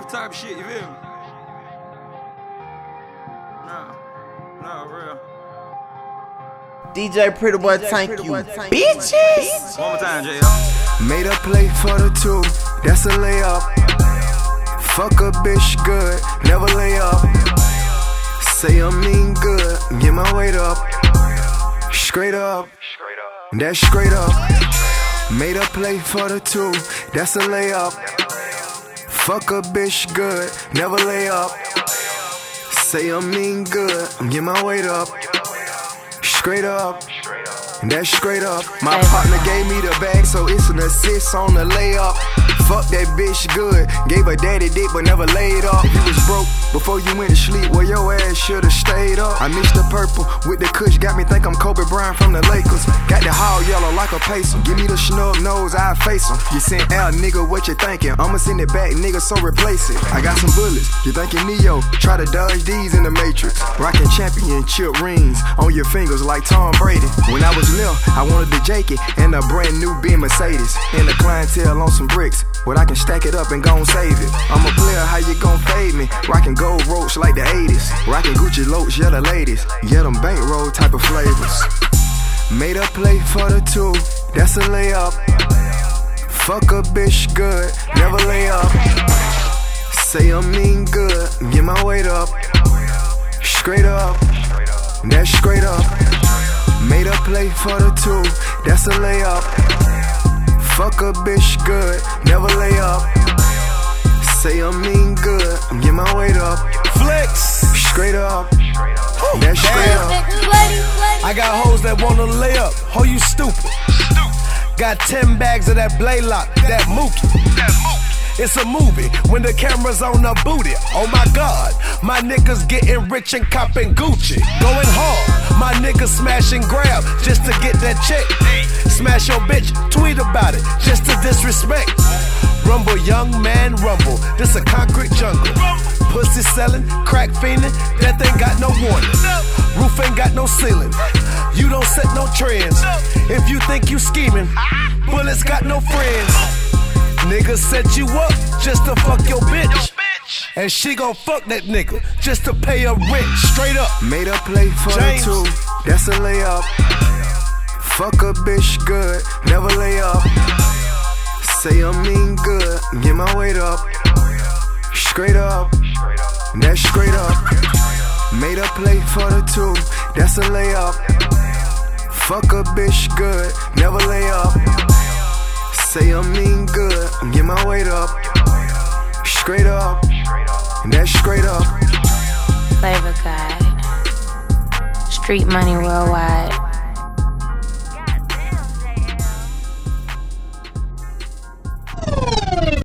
type of shit, you feel me? Nah, real. DJ Pretty Boy, thank you, bitches. One more time, J.O. Made a play for the two, that's a layup. Fuck a bitch good, never lay up. Say I mean good, get my weight up. Straight up, that's straight up. Made a play for the two, that's a layup. Fuck a bitch good, never lay up. Say I mean good, get my weight up. Straight up, that's straight up. My partner gave me the bag, so it's an assist on the layup. Fuck that bitch good, gave her daddy dick but never laid up. If you was broke before you went to sleep, well your ass should've stayed up. I mixed the purple with the kush, got me think I'm Kobe Bryant from the Lakers. Got the hall yellow like a pacer, give me the snub nose, I face him. You sent out, nigga, what you thinking? I'ma send it back, nigga, so replace it. I got some bullets, you thinking Neo, try to dodge these in the Matrix. Rockin' championship rings on your fingers like Tom Brady. When I was little, I wanted the Jakey and a brand new Ben Mercedes. And the clientele on some bricks, but I can stack it up and gon' save it. I'm a player, how you gon' fade me? Rockin' gold ropes like the 80s. Rockin' Gucci locs, yeah the ladies. Yeah them bankroll type of flavors. Made a play for the two, that's a layup. Fuck a bitch good, never lay up. Say I mean good, get my weight up. Straight up, that's straight up. Made a play for the two, that's a layup. Fuck a bitch good, never lay up. Say I mean good, get my weight up. Flex, straight up, that's straight up. I got hoes that wanna lay up, ho you stupid. Got 10 bags of that Blaylock, that Mookie. It's a movie when the camera's on the booty. Oh my God, my niggas getting rich and copping Gucci. Going hard, my niggas smash and grab just to get that check. Smash your bitch, tweet about it, just to disrespect. Rumble, young man, rumble. This a concrete jungle. Pussy selling, crack fiending, that ain't got no warning. Roof ain't got no ceiling. You don't set no trends. If you think you scheming, bullets got no friends. Niggas set you up just to fuck your bitch. And she gon' fuck that nigga just to pay her rent. Straight up. Made a play for the two, that's a layup. Fuck a bitch good, never lay up. Say I mean good, get my weight up. Straight up, that's straight up. Made a play for the two, that's a layup. Fuck a bitch good, never lay up. Say I mean good, get my weight up. Straight up, that's straight up. Flavor Guide, Street Money Worldwide.